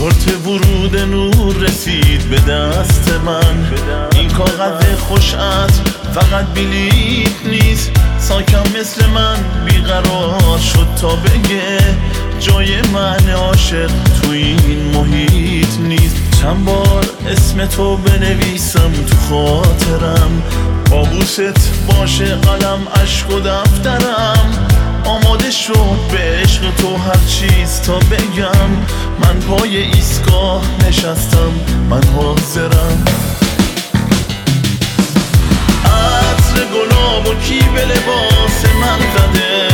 کارت ورود نور رسید به دست من. این کاغذ خوش عطر فقط بلیط نیست، ساکم مثل من بیقرار شد تا بگه جای من عاشق تو این محیط نیست. چند بار اسم تو بنویسم تو خاطرم، طاووست باشه قلم اشک و دفترم. آماده شد به عشق تو هر چیز تا بگم من پای ایستگاه نشستم، من حاضرم. عطر گلاب و کی به لباس من زده،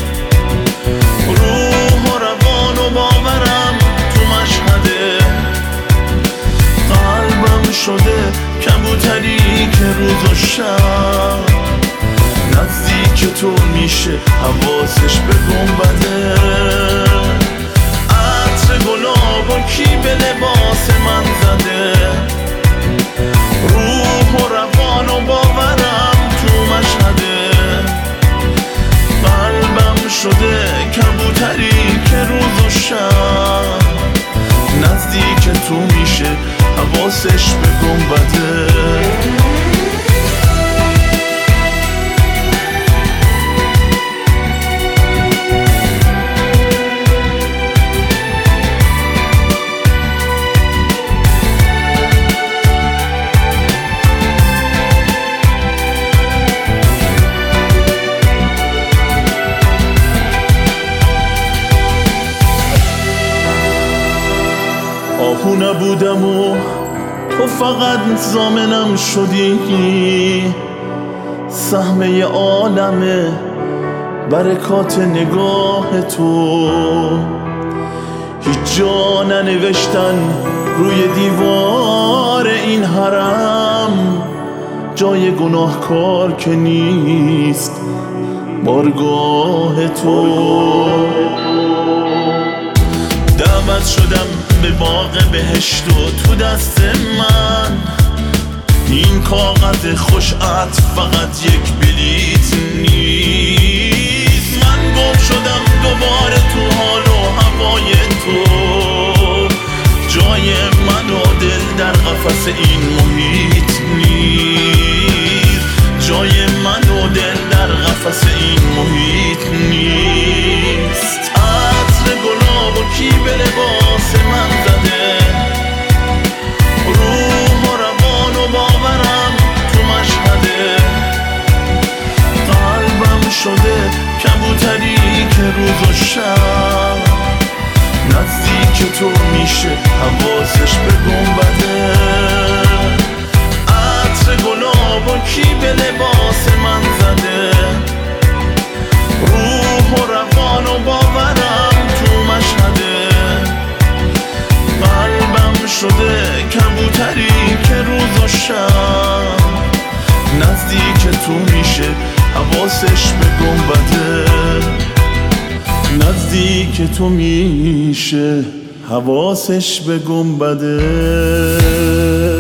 روح و روان و باورم تو مشهده. قلبم شده کبوتری که روز و شب نزدیک تو میشه حواسش به گنبده. عطر گلاب و کی به لباس من زده، روح و روان و باورم تو مشهده. قلبم شده کبوتری که روز و شب نزدیک تو میشه حواسش به گنبده. آهو نبودم و تو فقط ضامنم شدی، سهمه عالمه برکات نگاه تو. هیچ جا ننوشتن روی دیوار این حرم جای گناهکار که نیست بارگاه تو. دعوت شدم به باغ بهشت و تو دست من این کاغذ خوش عطر فقط یک بلیط نیست. من گم شدم دوباره تو حال و هوای تو، جای من و دل در قفس این محیط نیست. جای من و دل در قفس این محیط نیست. عطر گلاب و کی به لباس من زده، روح و روان و باورم تو مشهده. قلبم شده کبوتری که روز و شب نزدیک تو میشه حواسش به گنبده. عطر گلاب و کی به لباس من زده، روح و روان و باورم تو مشهده. قلبم شده کبوتری که روز و شب نزدیک تو میشه حواسش به گنبده. نزدیک تو میشه حواسش به گنبده.